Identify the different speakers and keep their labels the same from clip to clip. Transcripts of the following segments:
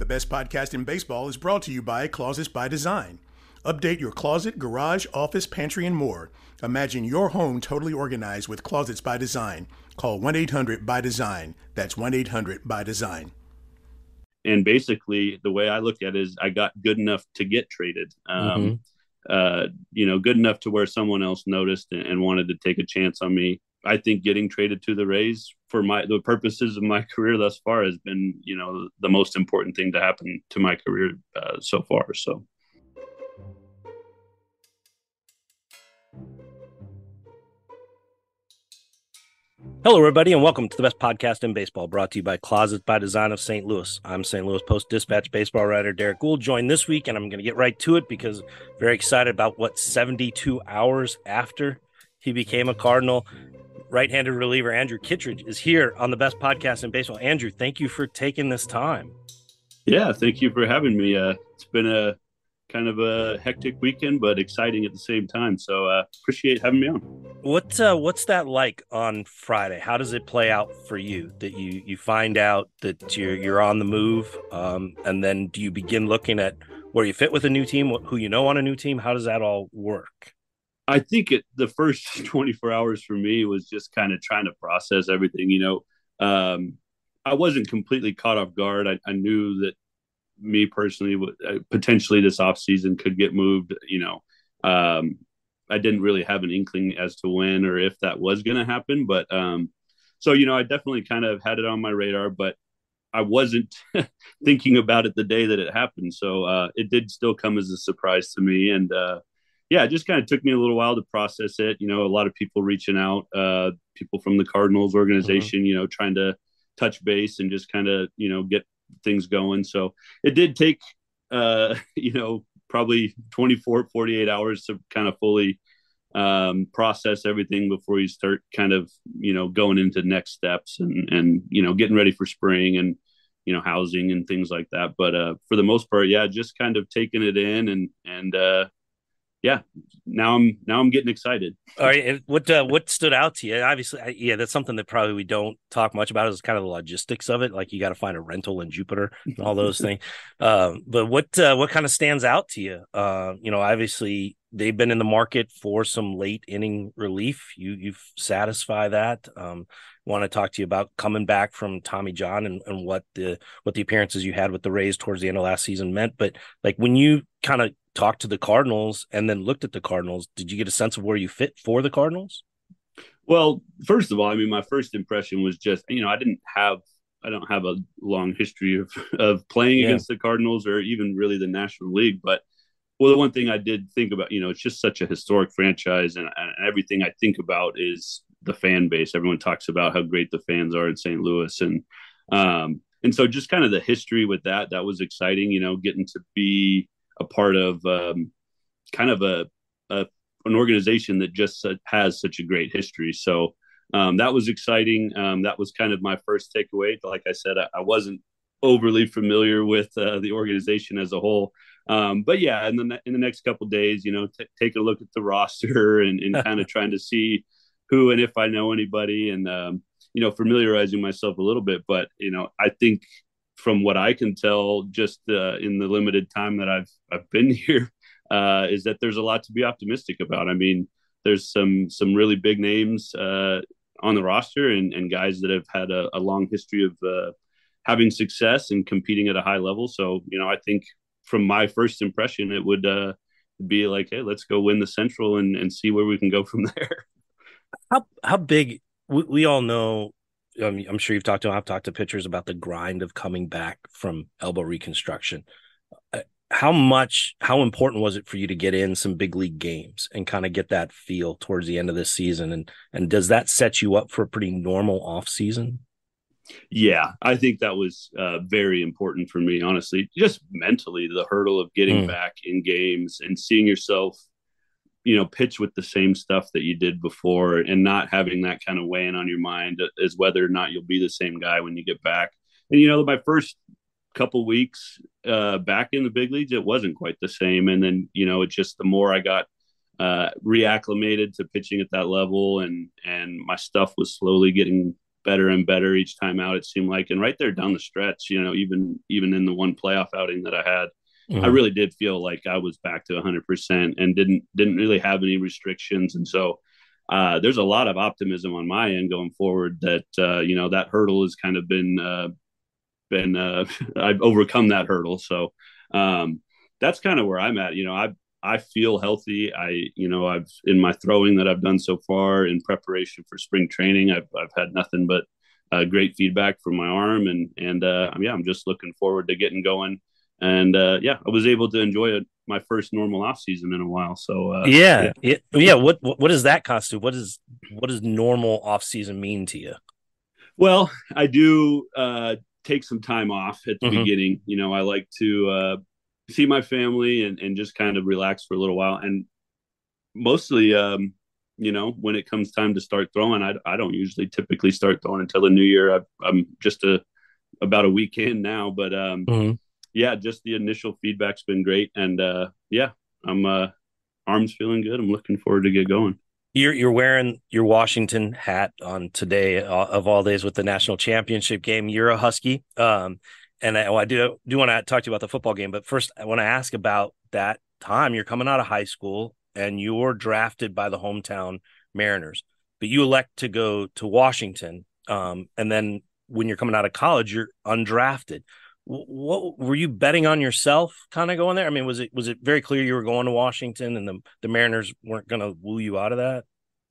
Speaker 1: The best podcast in baseball is brought to you by Closets by Design. Update your closet, garage, office, pantry, and more. Imagine your home totally organized with Closets by Design. Call 1-800-BY-DESIGN. That's 1-800-BY-DESIGN.
Speaker 2: And basically, the way I look at it is I got good enough to get traded. Good enough to where someone else noticed and wanted to take a chance on me. I think getting traded to the Rays for the purposes of my career thus far has been, the most important thing to happen to my career so far. So.
Speaker 3: Hello, everybody, and welcome to the best podcast in baseball, brought to you by Closets by Design of St. Louis. I'm St. Louis Post-Dispatch baseball writer Derek Gould, joined this week, and I'm going to get right to it because very excited about what 72 hours after he became a Cardinal. Right-handed reliever Andrew Kittredge is here on the best podcast in baseball. Andrew, thank you for taking this time.
Speaker 2: Yeah, thank you for having me. It's been a kind of a hectic weekend, but exciting at the same time. So appreciate having me on.
Speaker 3: What's that like on Friday? How does it play out for you that you find out that you're on the move, and then do you begin looking at where you fit with a new team, who you know on a new team? How does that all work?
Speaker 2: I think the first 24 hours for me was just kind of trying to process everything. I wasn't completely caught off guard. I knew that me personally, potentially this offseason could get moved. I didn't really have an inkling as to when or if that was going to happen. But I definitely kind of had it on my radar, but I wasn't thinking about it the day that it happened. So it did still come as a surprise to me. And it just kind of took me a little while to process it. A lot of people reaching out, people from the Cardinals organization, trying to touch base and just kind of, get things going. So it did take, probably 24, 48 hours to kind of fully process everything before you start kind of, going into next steps and getting ready for spring and, housing and things like that. But for the most part, just kind of taking it in and now I'm getting excited.
Speaker 3: All right. What stood out to you? Obviously, that's something that probably we don't talk much about is kind of the logistics of it. Like you got to find a rental in Jupiter and all those things. But what kind of stands out to you? Obviously they've been in the market for some late inning relief. You've satisfied that. Want to talk to you about coming back from Tommy John and what the appearances you had with the Rays towards the end of last season meant. But like when you kind of talked to the Cardinals and then looked at the Cardinals, did you get a sense of where you fit for the Cardinals?
Speaker 2: Well, first of all, my first impression was just, I don't have a long history of playing against the Cardinals or even really the National League. But the one thing I did think about, it's just such a historic franchise and everything I think about is the fan base. Everyone talks about how great the fans are in St. Louis. And so just kind of the history with that was exciting, getting to be a part of kind of an organization that just has such a great history. So that was exciting. That was kind of my first takeaway. Like I said, I wasn't overly familiar with the organization as a whole. But yeah, in the next couple of days, take a look at the roster and kind of trying to see who and if I know anybody and, familiarizing myself a little bit. But, I think from what I can tell, just in the limited time that I've been here, is that there's a lot to be optimistic about. There's some really big names on the roster and guys that have had a long history of having success and competing at a high level. So, I think from my first impression, it would be like, hey, let's go win the Central and see where we can go from there.
Speaker 3: How big? We all know. I'm sure I've talked to pitchers about the grind of coming back from elbow reconstruction. How important was it for you to get in some big league games and kind of get that feel towards the end of this season? And does that set you up for a pretty normal off season?
Speaker 2: Yeah, I think that was very important for me, honestly, just mentally, the hurdle of getting back in games and seeing yourself, pitch with the same stuff that you did before and not having that kind of weighing on your mind as whether or not you'll be the same guy when you get back. And, my first couple weeks back in the big leagues, it wasn't quite the same. And then, it's just the more I got reacclimated to pitching at that level and my stuff was slowly getting better and better each time out, it seemed like. And right there down the stretch, even in the one playoff outing that I had, I really did feel like I was back to 100% and didn't really have any restrictions. And so there's a lot of optimism on my end going forward that that hurdle has kind of been I've overcome that hurdle. So that's kind of where I'm at. I feel healthy. I've in my throwing that I've done so far in preparation for spring training, I've had nothing but great feedback from my arm, and I'm just looking forward to getting going. And I was able to enjoy my first normal off season in a while. So
Speaker 3: What does that constitute? What does normal off season mean to you?
Speaker 2: Well, I do take some time off at the beginning. I like to see my family and just kind of relax for a little while. And mostly, when it comes time to start throwing, I don't usually typically start throwing until the new year. I'm just about a week in now, but just the initial feedback's been great. And I'm arm's feeling good. I'm looking forward to get going.
Speaker 3: You're wearing your Washington hat on today of all days with the national championship game. You're a Husky. And I do want to talk to you about the football game. But first, I want to ask about that time. You're coming out of high school and you're drafted by the hometown Mariners, but you elect to go to Washington. And then when you're coming out of college, you're undrafted. What were you betting on yourself kind of going there? I mean, was it very clear you were going to Washington and the Mariners weren't going to woo you out of that?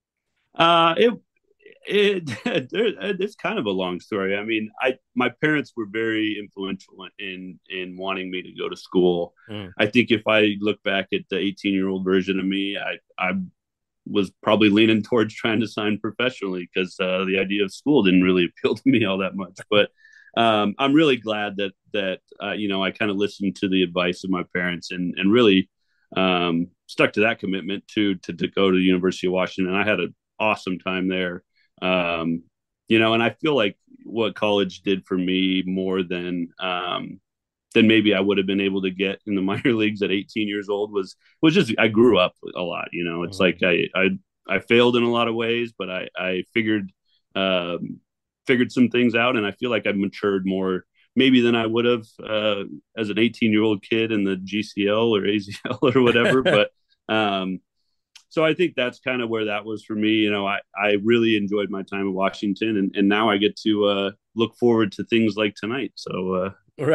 Speaker 2: It's kind of a long story. I mean, my parents were very influential in wanting me to go to school. I think if I look back at the 18-year-old version of me, I was probably leaning towards trying to sign professionally because the idea of school didn't really appeal to me all that much. But I'm really glad that I kind of listened to the advice of my parents and really stuck to that commitment to go to the University of Washington. I had an awesome time there. And I feel like what college did for me more than maybe I would have been able to get in the minor leagues at 18 years old was just, I grew up a lot, it's like I failed in a lot of ways, but I figured some things out, and I feel like I've matured more maybe than I would have as an 18-year-old kid in the GCL or AZL or whatever. But so I think that's kind of where that was for me. I really enjoyed my time in Washington, and now I get to look forward to things like tonight. So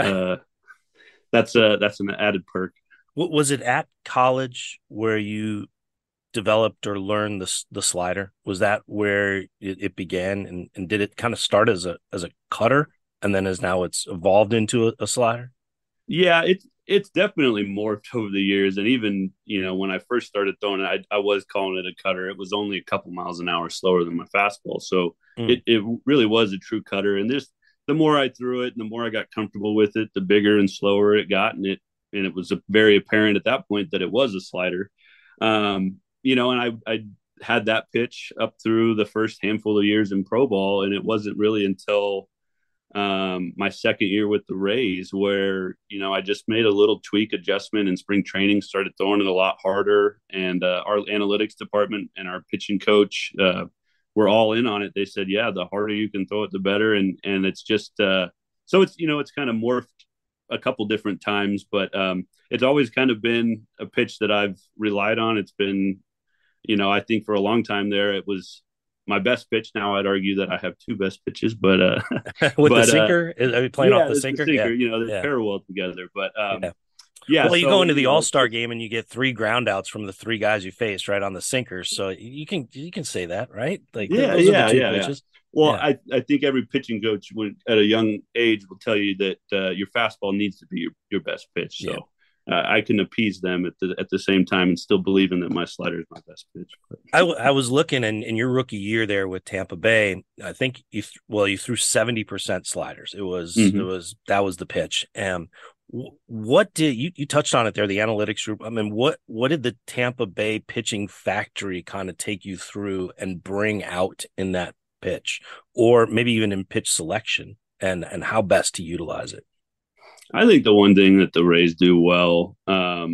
Speaker 2: that's an added perk.
Speaker 3: Was it at college where you developed or learned the slider? Was that where it began, and did it kind of start as a cutter and then it's evolved into a slider?
Speaker 2: Yeah, it's definitely morphed over the years. And even when I first started throwing it, I was calling it a cutter. It was only a couple miles an hour slower than my fastball, so it really was a true cutter. And the more I threw it and the more I got comfortable with it, the bigger and slower it got, and it was very apparent at that point that it was a slider. And I had that pitch up through the first handful of years in pro ball. And it wasn't really until my second year with the Rays where, I just made a little tweak adjustment in spring training, started throwing it a lot harder. And our analytics department and our pitching coach were all in on it. They said, yeah, the harder you can throw it, the better. And it's just, so it's, it's kind of morphed a couple different times, but it's always kind of been a pitch that I've relied on. It's been, I think for a long time there, it was my best pitch. Now I'd argue that I have two best pitches, but
Speaker 3: the sinker, are you playing off the sinker?
Speaker 2: The sinker, they pair well together. But
Speaker 3: well,
Speaker 2: so,
Speaker 3: you go into the All-Star game and you get 3 groundouts from the 3 guys you faced right on the sinker, so you can say that, right? Like those are the two pitches.
Speaker 2: Well, I think every pitching coach at a young age will tell you that your fastball needs to be your best pitch. So I can appease them at the same time and still believing that my slider is my best pitch.
Speaker 3: I was looking in your rookie year there with Tampa Bay. I think you threw 70% sliders. It was that was the pitch. And what did you touched on it there? The analytics group. I mean, what did the Tampa Bay pitching factory kind of take you through and bring out in that pitch, or maybe even in pitch selection, and how best to utilize it?
Speaker 2: I think the one thing that the Rays do well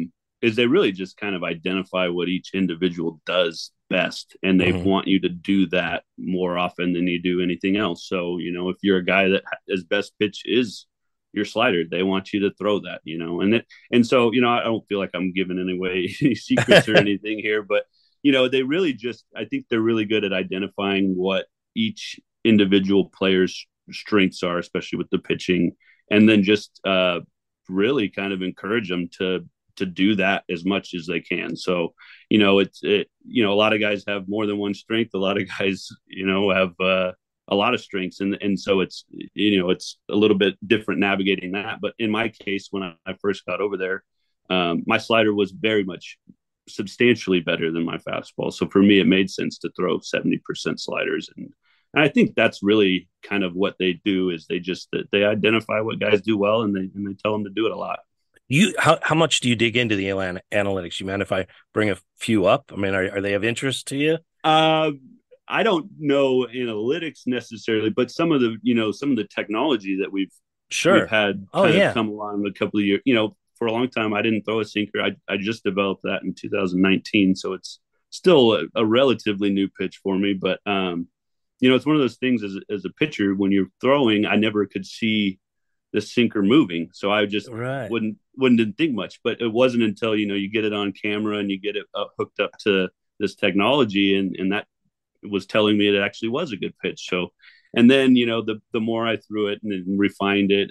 Speaker 2: is they really just kind of identify what each individual does best, and they want you to do that more often than you do anything else. So, if you're a guy that his best pitch is your slider, they want you to throw that, and so, I don't feel like I'm giving away any secrets or anything here, but they really just, I think they're really good at identifying what each individual player's strengths are, especially with the pitching, and then just really kind of encourage them to do that as much as they can. So, a lot of guys have more than one strength. A lot of guys, have a lot of strengths. And so it's a little bit different navigating that. But in my case, when I first got over there, my slider was very much substantially better than my fastball. So for me, it made sense to throw 70% sliders. And I think that's really kind of what they do, is they identify what guys do well, and they tell them to do it a lot.
Speaker 3: How much do you dig into the analytics? You mind if I bring a few up? I mean, are they of interest to you?
Speaker 2: I don't know analytics necessarily, but some of the technology that we've had come along a couple of years. For a long time, I didn't throw a sinker. I just developed that in 2019, so it's still a relatively new pitch for me. But it's one of those things as a pitcher, when you're throwing, I never could see the sinker moving, so I just didn't think much. But it wasn't until you get it on camera and you get it hooked up to this technology, and that was telling me it actually was a good pitch. So, and then the more I threw it and refined it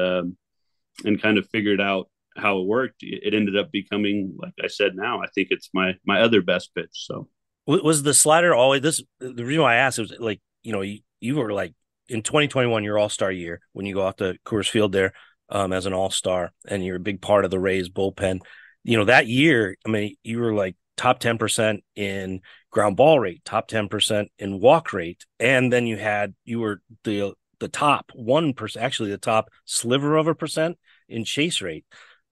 Speaker 2: and kind of figured out how it worked, it ended up becoming, like I said, now I think it's my other best pitch. So,
Speaker 3: was the slider always this? The reason why I asked was, like, you were like, in 2021, your all-star year, when you go out to Coors Field there as an all-star, and you're a big part of the Rays bullpen, that year, I mean, you were like top 10% in ground ball rate, top 10% in walk rate. And then you were the top 1%, actually the top sliver of a percent in chase rate.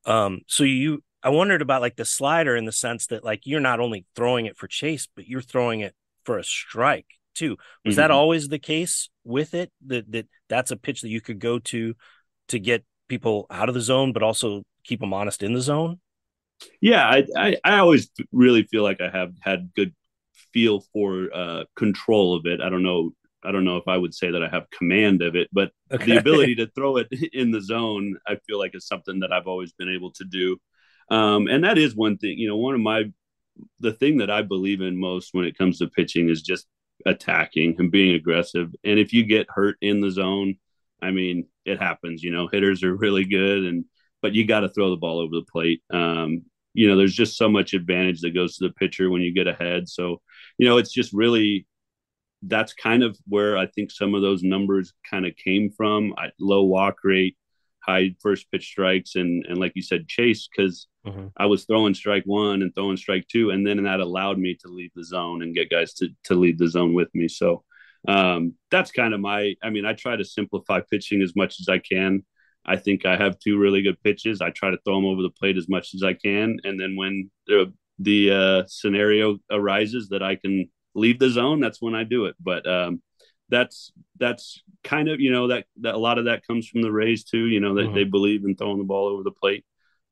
Speaker 3: I wondered about like the slider, in the sense that, like, you're not only throwing it for chase, but you're throwing it for a strike too. Was that always the case with it? That's a pitch that you could go to get people out of the zone, but also keep them honest in the zone?
Speaker 2: Yeah, I always really feel like I have had good feel for control of it. I don't know if I would say that I have command of it, but the ability to throw it in the zone, I feel like, is something that I've always been able to do. And that is one thing, the thing that I believe in most when it comes to pitching is just attacking and being aggressive. And if you get hurt in the zone, I mean, it happens. Hitters are really good, but you got to throw the ball over the plate. There's just so much advantage that goes to the pitcher when you get ahead. So, it's just really, that's kind of where I think some of those numbers kind of came from. Low walk rate, high first pitch strikes, and like you said, chase, because I was throwing strike one and throwing strike two, and then that allowed me to leave the zone and get guys to leave the zone with me. So that's kind of I try to simplify pitching as much as I can. I think I have two really good pitches. I try to throw them over the plate as much as I can, and then when the scenario arises that I can leave the zone, that's when I do it. But that's kind of, that a lot of that comes from the Rays too, that they believe in throwing the ball over the plate.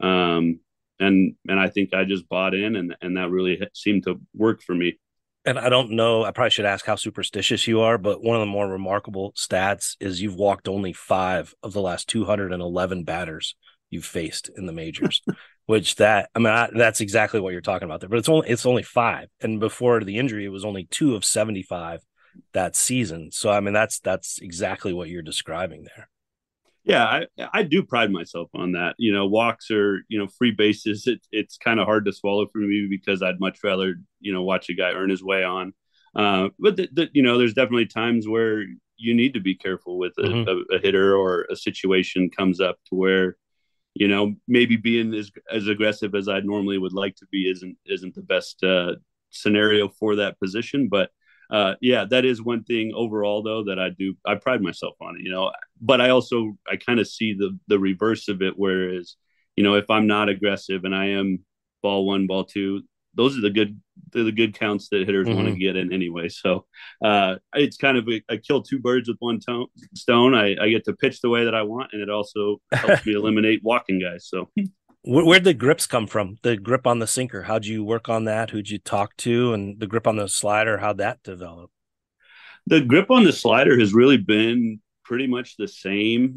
Speaker 2: And I think I just bought in, and that really seemed to work for me.
Speaker 3: And I don't know, I probably should ask how superstitious you are, but one of the more remarkable stats is you've walked only 5 of the last 211 batters you've faced in the majors, which that's exactly what you're talking about there, but it's only 5. And before the injury, it was only 2 of 75 that season. So, I mean, that's exactly what you're describing there.
Speaker 2: Yeah, I do pride myself on that. Walks are, free bases. It's kind of hard to swallow for me, because I'd much rather, watch a guy earn his way on. But there's definitely times where you need to be careful with a hitter, or a situation comes up to where, maybe being as aggressive as I normally would like to be isn't the best scenario for that position. But that is one thing overall, though, that I pride myself on it, but I kind of see the reverse of it, whereas, if I'm not aggressive and I am ball 1, ball 2, those are the good counts that hitters want to get in anyway. So it's kind of I kill 2 birds with one stone. I get to pitch the way that I want, and it also helps me eliminate walking guys. So
Speaker 3: Where'd the grips come from? The grip on the sinker. How'd you work on that? Who'd you talk to? And the grip on the slider, how'd that develop?
Speaker 2: The grip on the slider has really been pretty much the same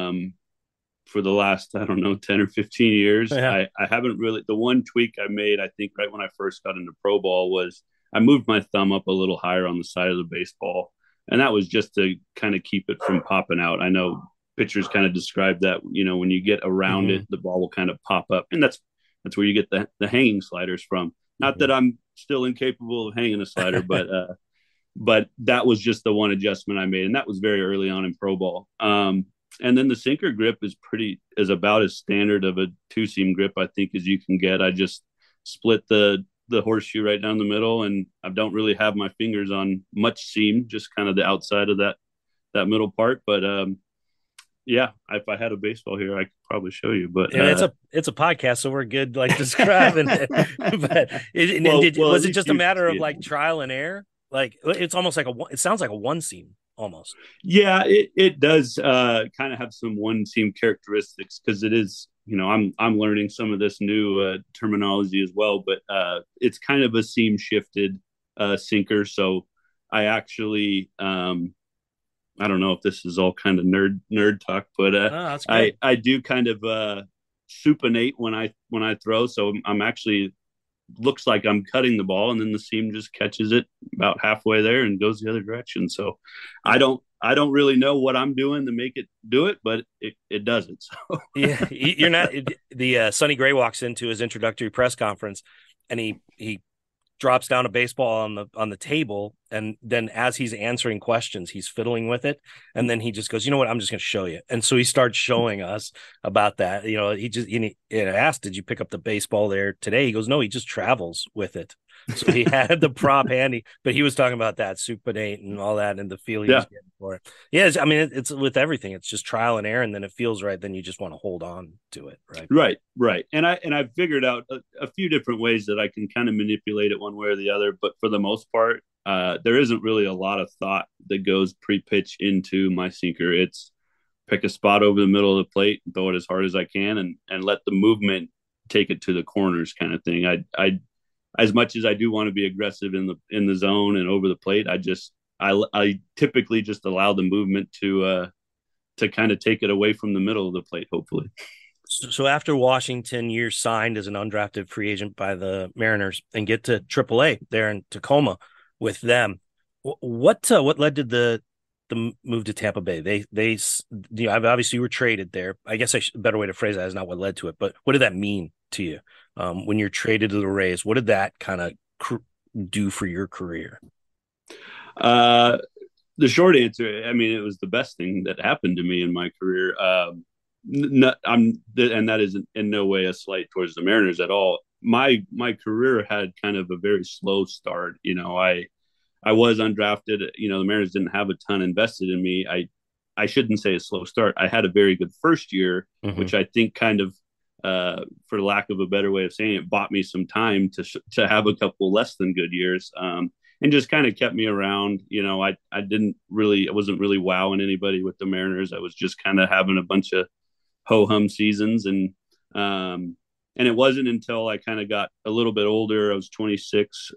Speaker 2: for the last, I don't know, 10 or 15 years.
Speaker 3: Yeah.
Speaker 2: I haven't really, the one tweak I made, I think right when I first got into pro ball, was I moved my thumb up a little higher on the side of the baseball. And that was just to kind of keep it from popping out. I know pitchers kind of describe that, when you get around it, the ball will kind of pop up. And that's where you get the hanging sliders from. Not that I'm still incapable of hanging a slider, but that was just the one adjustment I made. And that was very early on in pro ball. And then the sinker grip is about as standard of a two seam grip, I think, as you can get. I just split the horseshoe right down the middle, and I don't really have my fingers on much seam, just kind of the outside of that middle part. But yeah, if I had a baseball here, I could probably show you. But
Speaker 3: it's a podcast, so we're good like describing it. But was it just a matter of like trial and error? Like it's almost like it sounds like a one seam almost.
Speaker 2: Yeah, it does kind of have some one seam characteristics, because it is, I'm learning some of this new terminology as well, but it's kind of a seam shifted sinker. So I actually I don't know if this is all kind of nerd talk, but I do kind of supinate when I throw. So I'm actually, looks like I'm cutting the ball, and then the seam just catches it about halfway there and goes the other direction. So I don't really know what I'm doing to make it do it, but it does it. So
Speaker 3: yeah, you're not Sonny Gray walks into his introductory press conference, and he drops down a baseball on the table, and then as he's answering questions, he's fiddling with it, and then he just goes, "You know what? I'm just going to show you." And so he starts showing us about that. He asked, "Did you pick up the baseball there today?" He goes, "No, he just travels with it." So he had the prop handy, but he was talking about that supinate and all that, and the feel he was getting for it. Yeah, I mean, it's with everything. It's just trial and error, and then it feels right. Then you just want to hold on to it, right?
Speaker 2: Right. And I figured out a few different ways that I can kind of manipulate it one way or the other. But for the most part, there isn't really a lot of thought that goes pre-pitch into my sinker. It's pick a spot over the middle of the plate, throw it as hard as I can, and let the movement take it to the corners, kind of thing. I as much as I do want to be aggressive in the zone and over the plate, I typically just allow the movement to kind of take it away from the middle of the plate, hopefully.
Speaker 3: So after Washington, you're signed as an undrafted free agent by the Mariners and get to AAA there in Tacoma with them. What led to the move to Tampa Bay? They obviously you were traded there. I guess a better way to phrase that is not what led to it, but what did that mean to you when you're traded to the Rays? What did that kind of do for your career?
Speaker 2: The short answer, I mean, it was the best thing that happened to me in my career. And that is in no way a slight towards the Mariners at all. My career had kind of a very slow start. I was undrafted. The Mariners didn't have a ton invested in me. I shouldn't say a slow start. I had a very good first year, which I think kind of, for lack of a better way of saying it, bought me some time to have a couple less than good years. And just kind of kept me around. I wasn't really wowing anybody with the Mariners. I was just kind of having a bunch of ho-hum seasons. And it wasn't until I kind of got a little bit older, I was 26,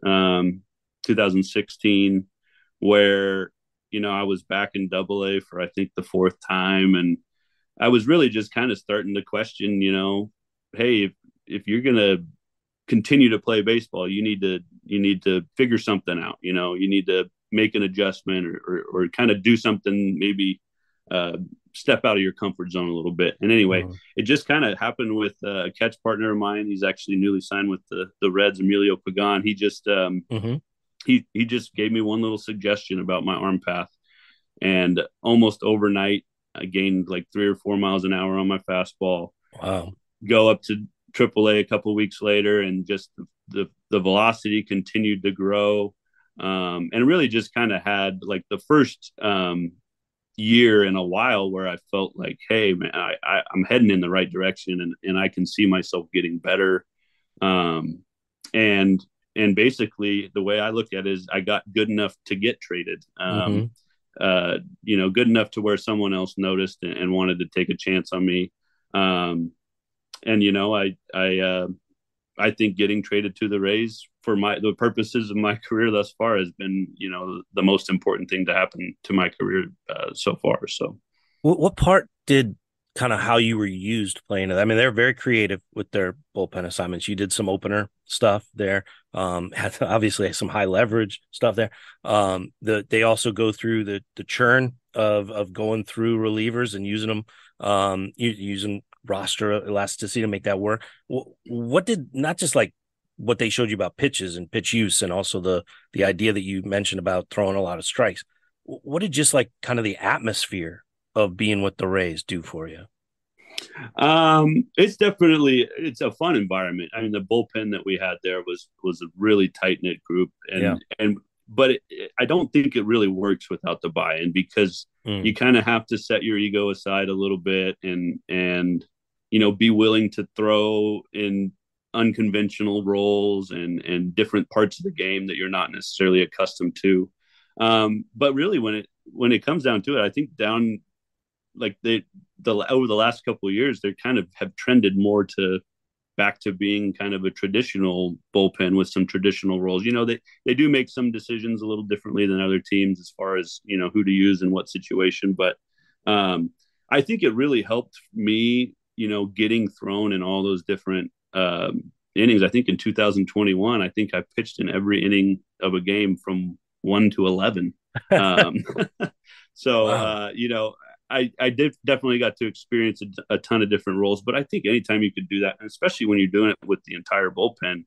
Speaker 2: 2016, where, I was back in AA for, I think, the fourth time. And I was really just kind of starting to question, hey, if you're going to continue to play baseball, you need to figure something out. You need to make an adjustment or kind of do something, maybe step out of your comfort zone a little bit. And anyway, it just kind of happened with a catch partner of mine. He's actually newly signed with the Reds, Emilio Pagan. He just he just gave me one little suggestion about my arm path, and almost overnight I gained like 3 or 4 miles an hour on my fastball.
Speaker 3: Wow.
Speaker 2: Go up to AAA a couple of weeks later, and just the velocity continued to grow, and really just kind of had like the first year in a while where I felt like, hey man, I'm heading in the right direction, and I can see myself getting better. And basically the way I look at it is I got good enough to get traded. Good enough to where someone else noticed and wanted to take a chance on me. and I think getting traded to the Rays for the purposes of my career thus far has been, the most important thing to happen to my career so far. So,
Speaker 3: what part did kind of how you were used playing it? I mean, they're very creative with their bullpen assignments. You did some opener stuff there. Had obviously some high leverage stuff there. They also go through the churn of going through relievers and using them, using roster elasticity to make that work. What did, not just like what they showed you about pitches and pitch use, and also the idea that you mentioned about throwing a lot of strikes. What did just like kind of the atmosphere of being with the Rays do for you?
Speaker 2: It's a fun environment. I mean, the bullpen that we had there was a really tight knit group, but I don't think it really works without the buy-in, because you kind of have to set your ego aside a little bit and be willing to throw in unconventional roles and different parts of the game that you're not necessarily accustomed to. But really, when it comes down to it, I think like over the last couple of years, they kind of have trended more back to being kind of a traditional bullpen with some traditional roles. They do make some decisions a little differently than other teams as far as, who to use in what situation. But I think it really helped me, getting thrown in all those different innings. I think in 2021, I think I pitched in every inning of a game from 1 to 11. So, wow. I definitely got to experience a ton of different roles, but I think anytime you could do that, and especially when you're doing it with the entire bullpen,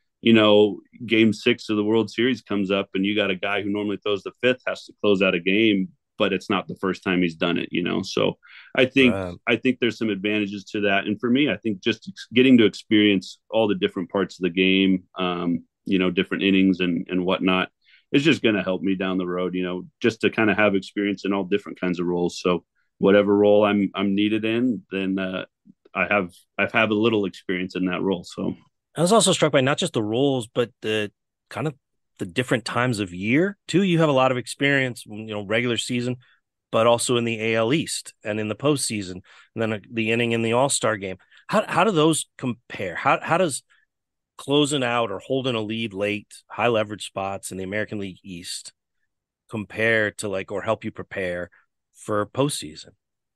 Speaker 2: game 6 of the World Series comes up and you got a guy who normally throws the fifth has to close out a game, but it's not the first time he's done it, So I think there's some advantages to that. And for me, I think just getting to experience all the different parts of the game, different innings and whatnot, is just going to help me down the road, just to kind of have experience in all different kinds of roles. So whatever role I'm needed in, then I've had a little experience in that role. So
Speaker 3: I was also struck by not just the roles, but the kind of the different times of year too. You have a lot of experience, regular season, but also in the AL East and in the postseason, and then the inning in the All-Star game. How do those compare? How does closing out or holding a lead late, high leverage spots in the American League East compare to or help you prepare for postseason?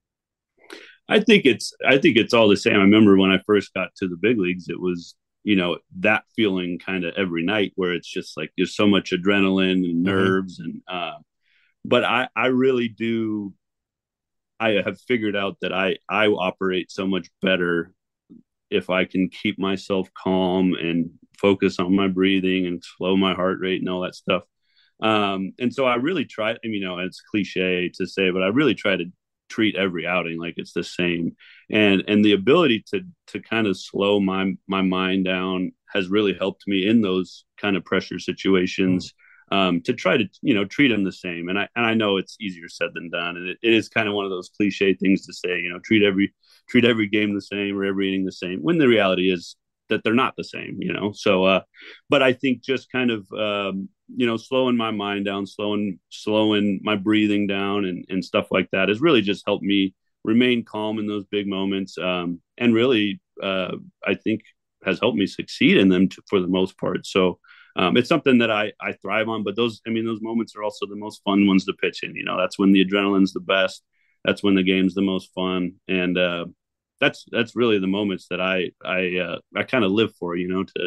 Speaker 2: I think it's all the same. I remember when I first got to the big leagues, it was, that feeling kind of every night where it's just like, there's so much adrenaline and nerves. And, but I really do. I have figured out that I operate so much better if I can keep myself calm and focus on my breathing and slow my heart rate and all that stuff. And so I really try, it's cliche to say, but I really try to treat every outing like it's the same. And the ability to kind of slow my mind down has really helped me in those kind of pressure situations, to try to, treat them the same. And I know it's easier said than done. And it is kind of one of those cliche things to say, treat every game the same or every inning the same, when the reality is that they're not the same, So, but I think just kind of, slowing my mind down, slowing my breathing down and stuff like that has really just helped me remain calm in those big moments. And really, I think has helped me succeed in them for the most part. So, it's something that I thrive on, but those moments are also the most fun ones to pitch in. That's when the adrenaline's the best. That's when the game's the most fun. And, that's really the moments that I kind of live for,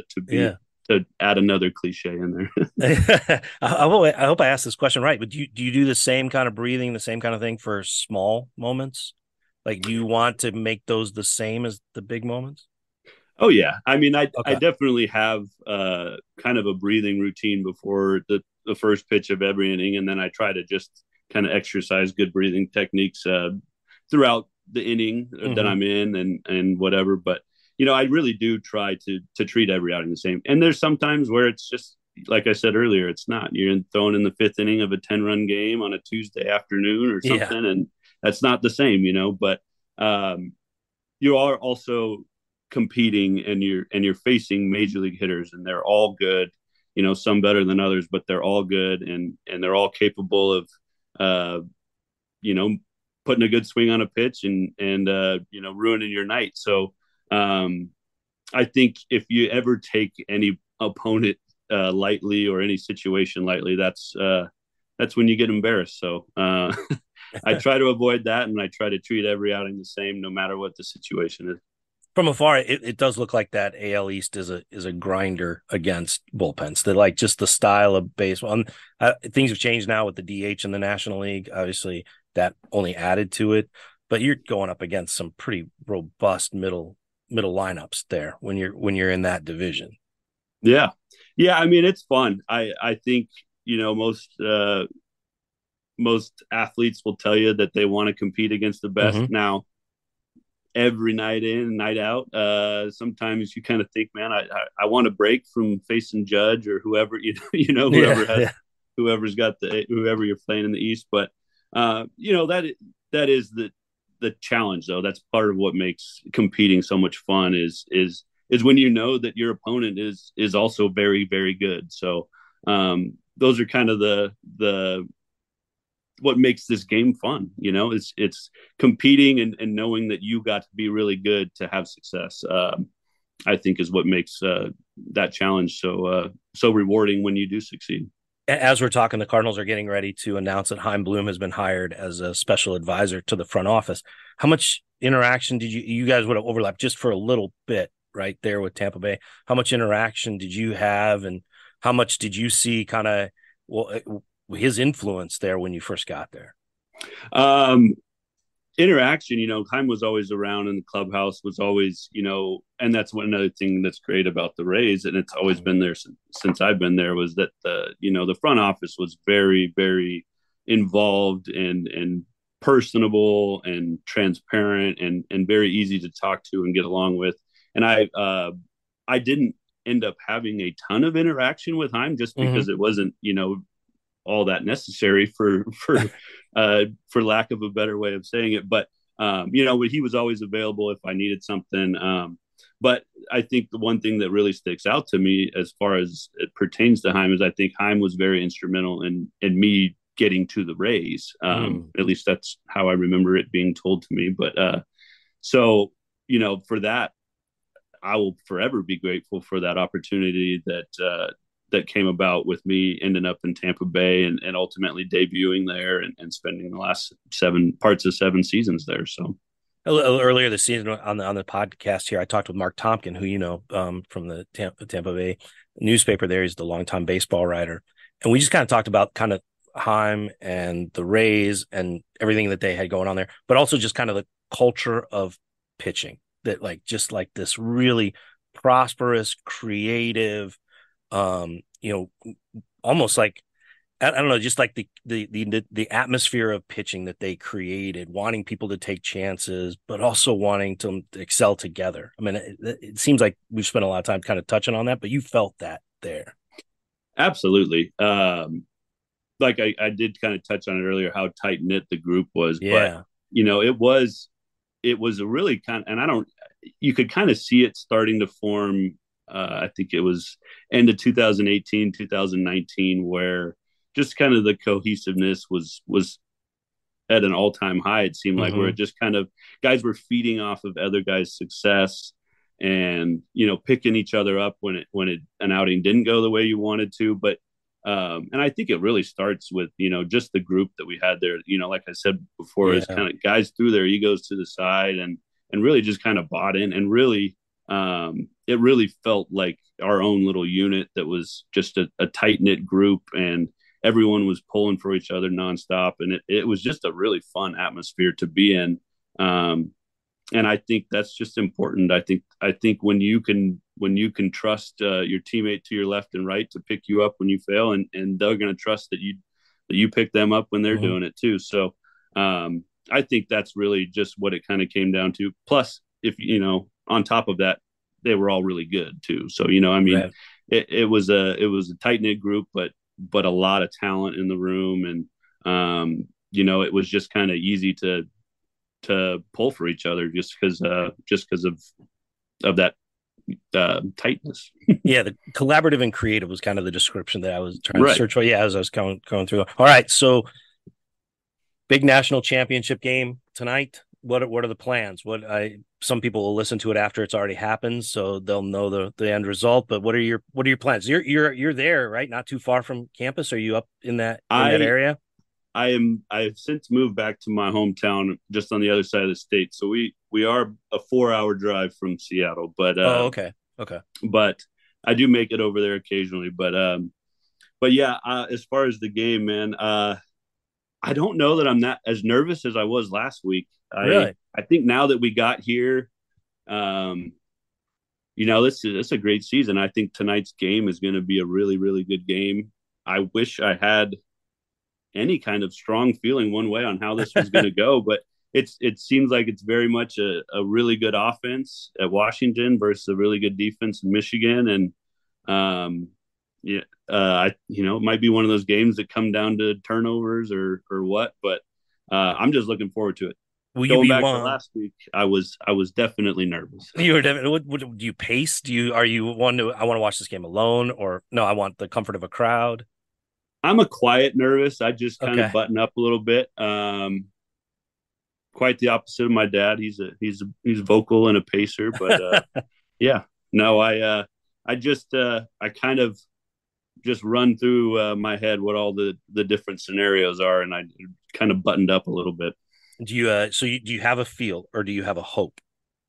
Speaker 2: to add another cliche in
Speaker 3: there. I hope I asked this question right, but do you do the same kind of breathing, the same kind of thing for small moments? Like, do you want to make those the same as the big moments?
Speaker 2: Oh yeah. I definitely have kind of a breathing routine before the first pitch of every inning. And then I try to just kind of exercise good breathing techniques throughout the inning that I'm in and whatever. But, I really do try to treat every outing the same. And there's sometimes where it's just, like I said earlier, it's not. You're thrown in the 5th inning of a 10-run game on a Tuesday afternoon or something. Yeah. And that's not the same, but you are also competing and you're facing major league hitters, and they're all good, some better than others, but they're all good and they're all capable of putting a good swing on a pitch and ruining your night. So I think if you ever take any opponent lightly or any situation lightly, that's when you get embarrassed. So I try to avoid that, and I try to treat every outing the same, no matter what the situation is.
Speaker 3: From afar, it does look like that AL East is a grinder against bullpens. They like just the style of baseball. Things have changed now with the DH in the National League. Obviously, that only added to it. But you're going up against some pretty robust middle lineups there when you're in that division.
Speaker 2: Yeah. I mean, it's fun. I think most athletes will tell you that they want to compete against the best. Mm-hmm. Now, every night in and night out, sometimes you kind of think, man, I want to break from facing Judge or whoever whoever's got whoever you're playing in the East. But that is the challenge, though. That's part of what makes competing so much fun is when you know that your opponent is also very, very good. So those are kind of the what makes this game fun. It's competing and knowing that you got to be really good to have success. I think is what makes that challenge so rewarding when you do succeed.
Speaker 3: As we're talking, the Cardinals are getting ready to announce that Chaim Bloom has been hired as a special advisor to the front office. How much interaction did you guys would have overlapped just for a little bit right there with Tampa Bay? How much interaction did you have, and how much did you see kind of his influence there when you first got there?
Speaker 2: Interaction, Chaim was always around in the clubhouse, was always, and that's another thing that's great about the Rays, and it's always been there since I've been there, was that the front office was very, very involved and personable and transparent and very easy to talk to and get along with. And I didn't end up having a ton of interaction with Chaim just because it wasn't, all that necessary for lack of a better way of saying it. But, he was always available if I needed something. But I think the one thing that really sticks out to me as far as it pertains to Chaim is I think Chaim was very instrumental in me getting to the Rays. At least that's how I remember it being told to me. But so, for that, I will forever be grateful for that opportunity that came about with me ending up in Tampa Bay and ultimately debuting there and spending the last 7 seasons there. So
Speaker 3: a little earlier this season on the podcast here, I talked with Mark Tompkin, who from the Tampa Bay newspaper there. He's the longtime baseball writer, and we just kind of talked about kind of Chaim and the Rays and everything that they had going on there, but also just kind of the culture of pitching that just this really prosperous, creative, almost like, I don't know, just like the atmosphere of pitching that they created, wanting people to take chances, but also wanting to excel together. I mean, it seems like we've spent a lot of time kind of touching on that, but you felt that there.
Speaker 2: Absolutely. Like I did kind of touch on it earlier, how tight knit the group was,
Speaker 3: yeah.
Speaker 2: But it was a really and you could kind of see it starting to form. I think it was end of 2018, 2019, where just kind of the cohesiveness was at an all-time high. It seemed like where it just kind of guys were feeding off of other guys' success and, picking each other up when an outing didn't go the way you wanted to. But, and I think it really starts with, just the group that we had there, like I said before, is kind of guys threw their egos to the side and really just kind of bought in and really, it really felt like our own little unit that was just a tight-knit group, and everyone was pulling for each other nonstop. And it was just a really fun atmosphere to be in. And I think that's just important. I think when you can trust your teammate to your left and right to pick you up when you fail, and they're going to trust that you pick them up when they're doing it too. So I think that's really just what it kind of came down to. Plus, if on top of that, they were all really good too. So, right. it was a tight knit group, but a lot of talent in the room. And, it was just kind of easy to pull for each other just because of that tightness.
Speaker 3: Yeah. The collaborative and creative was kind of the description that I was trying to search for. Yeah. As I was going through. All right. So big national championship game tonight. what are the plans? Some people will listen to it after it's already happened, so they'll know the end result. But what are your plans? You're there, right? Not too far from campus. Are you up in that area?
Speaker 2: I've since moved back to my hometown, just on the other side of the state. So we are a 4-hour drive from Seattle, but
Speaker 3: okay.
Speaker 2: But I do make it over there occasionally. But yeah, as far as the game, man, I don't know that I'm not as nervous as I was last week.
Speaker 3: Really?
Speaker 2: I think now that we got here, this is a great season. I think tonight's game is going to be a really, really good game. I wish I had any kind of strong feeling one way on how this was going to go, but it seems like it's very much a really good offense at Washington versus a really good defense in Michigan. And, it might be one of those games that come down to turnovers or what, but I'm just looking forward to it. Going back to last week, I was definitely nervous.
Speaker 3: You were definitely. Do you pace? Are you one to? I want to watch this game alone, or no? I want the comfort of a crowd.
Speaker 2: I'm a quiet nervous. I just kind of button up a little bit. Quite the opposite of my dad. He's vocal and a pacer, but yeah. No, I kind of just run through my head what all the different scenarios are, and I kind of buttoned up a little bit.
Speaker 3: Do you do you have a feel, or do you have a hope?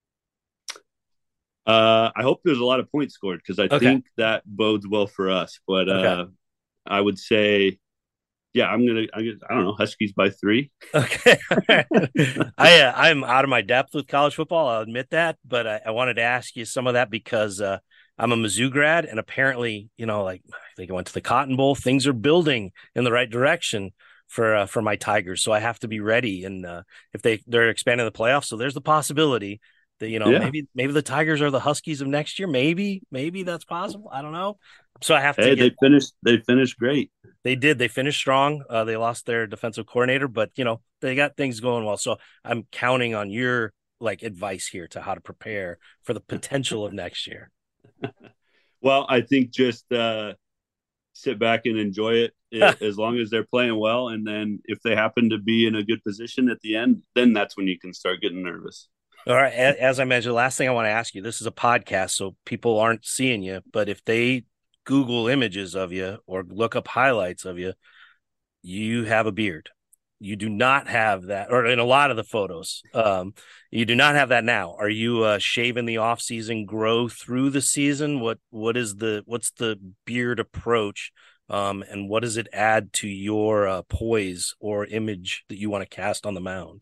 Speaker 2: I hope there's a lot of points scored, because I think that bodes well for us. But I would say, yeah, I don't know, Huskies by 3.
Speaker 3: Okay. I'm out of my depth with college football, I'll admit that, but I wanted to ask you some of that because I'm a Mizzou grad, and apparently, I think I went to the Cotton Bowl. Things are building in the right direction for my Tigers, so I have to be ready. And if they're expanding the playoffs, so there's the possibility that maybe the Tigers are the Huskies of next year. Maybe that's possible. I don't know. So I have to.
Speaker 2: They finished great.
Speaker 3: They did. They finished strong. They lost their defensive coordinator, but they got things going well. So I'm counting on your advice here to how to prepare for the potential of next year.
Speaker 2: Well, I think just sit back and enjoy it as long as they're playing well, and then if they happen to be in a good position at the end, then that's when you can start getting nervous.
Speaker 3: All right. As I mentioned, the last thing I want to ask you, this is a podcast, so people aren't seeing you, but if they Google images of you or look up highlights of you, you have a beard. You do not have that, or in a lot of the photos, you do not have that now. Are you shaving the off season, grow through the season? What's the beard approach? And what does it add to your poise or image that you want to cast on the mound?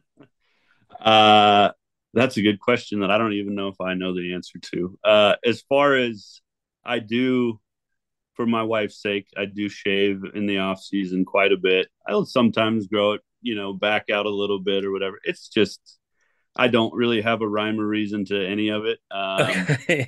Speaker 2: That's a good question that I don't even know if I know the answer to. As far as I do, for my wife's sake, I do shave in the off season quite a bit. I'll sometimes grow it, back out a little bit or whatever. It's just, I don't really have a rhyme or reason to any of it. I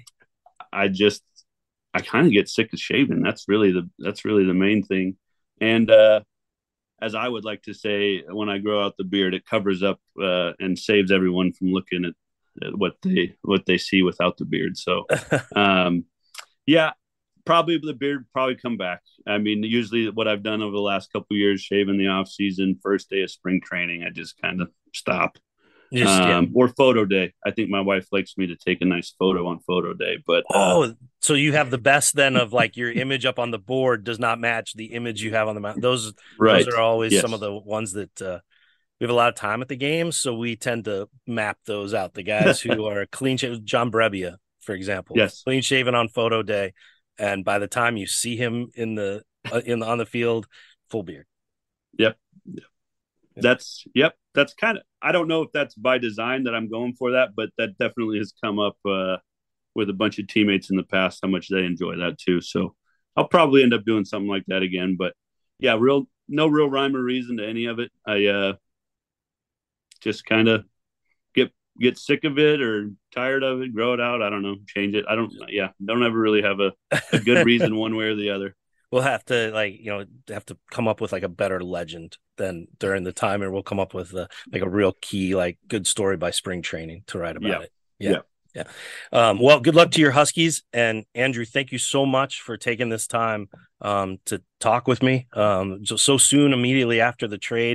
Speaker 2: kind of get sick of shaving. That's really the main thing. And, as I would like to say, when I grow out the beard, it covers up and saves everyone from looking at what they see without the beard. So, yeah, probably the beard come back. I mean, usually what I've done over the last couple of years, shaving the off season, first day of spring training, I just kind of stop. Or photo day. I think my wife likes me to take a nice photo on photo day. But
Speaker 3: so you have the best then of your image up on the board does not match the image you have on the mountain. Those are always some of the ones that we have a lot of time at the game, so we tend to map those out. The guys who are clean shaven, John Brebbia, for example, clean shaven on photo day, and by the time you see him on the field, full beard.
Speaker 2: Yep. That's kind of, I don't know if that's by design that I'm going for that, but that definitely has come up with a bunch of teammates in the past, how much they enjoy that too. So I'll probably end up doing something like that again, but yeah, no real rhyme or reason to any of it. I just kind of get sick of it or tired of it, grow it out. I don't know, change it. Don't ever really have a good reason one way or the other.
Speaker 3: We'll have to come up with a better legend than during the time, and we'll come up with a real key, good story by spring training to write about it. Yeah. Well, good luck to your Huskies, and Andrew, thank you so much for taking this time to talk with me so soon, immediately after the trade.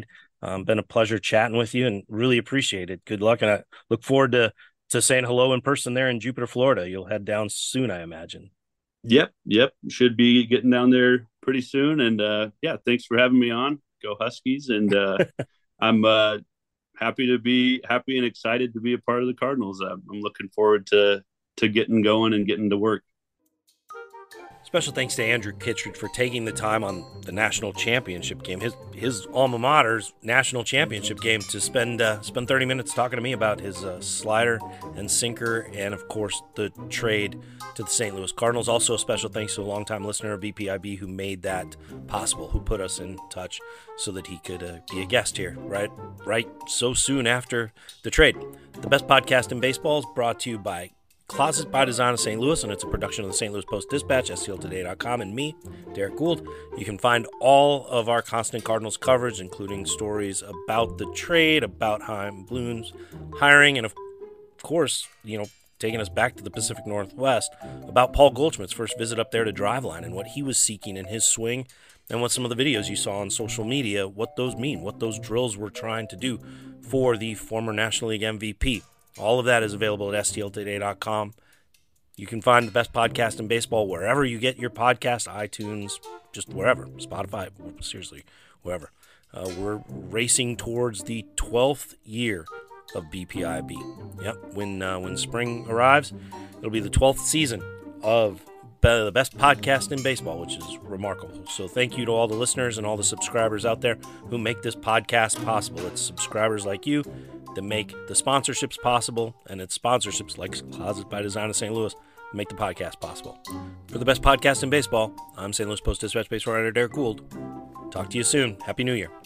Speaker 3: Been a pleasure chatting with you and really appreciate it. Good luck. And I look forward to saying hello in person there in Jupiter, Florida. You'll head down soon, I imagine.
Speaker 2: Yep. Should be getting down there pretty soon. And thanks for having me on. Go Huskies. And I'm happy and excited to be a part of the Cardinals. I'm looking forward to getting going and getting to work.
Speaker 3: Special thanks to Andrew Kittredge for taking the time on the national championship game, his alma mater's national championship game, to spend 30 minutes talking to me about his slider and sinker, and of course the trade to the St. Louis Cardinals. Also a special thanks to a longtime listener of BPIB who made that possible, who put us in touch so that he could be a guest here right so soon after the trade. The best podcast in baseball is brought to you by Closet by Design of St. Louis, and it's a production of the St. Louis Post-Dispatch, STLtoday.com, and me, Derek Gould. You can find all of our constant Cardinals coverage, including stories about the trade, about Chaim Bloom's hiring, and of course, taking us back to the Pacific Northwest, about Paul Goldschmidt's first visit up there to Driveline and what he was seeking in his swing, and what some of the videos you saw on social media, what those mean, what those drills were trying to do for the former National League MVP. All of that is available at STLtoday.com. You can find the best podcast in baseball wherever you get your podcast, iTunes, just wherever, Spotify, seriously, wherever. We're racing towards the 12th year of BPIB. Yep, when spring arrives, it'll be the 12th season of the best podcast in baseball, which is remarkable. So thank you to all the listeners and all the subscribers out there who make this podcast possible. It's subscribers like you that make the sponsorships possible, and it's sponsorships like Closet by Design of St. Louis that make the podcast possible. For the best podcast in baseball, I'm St. Louis Post-Dispatch baseball writer Derek Gould. Talk to you soon. Happy New Year.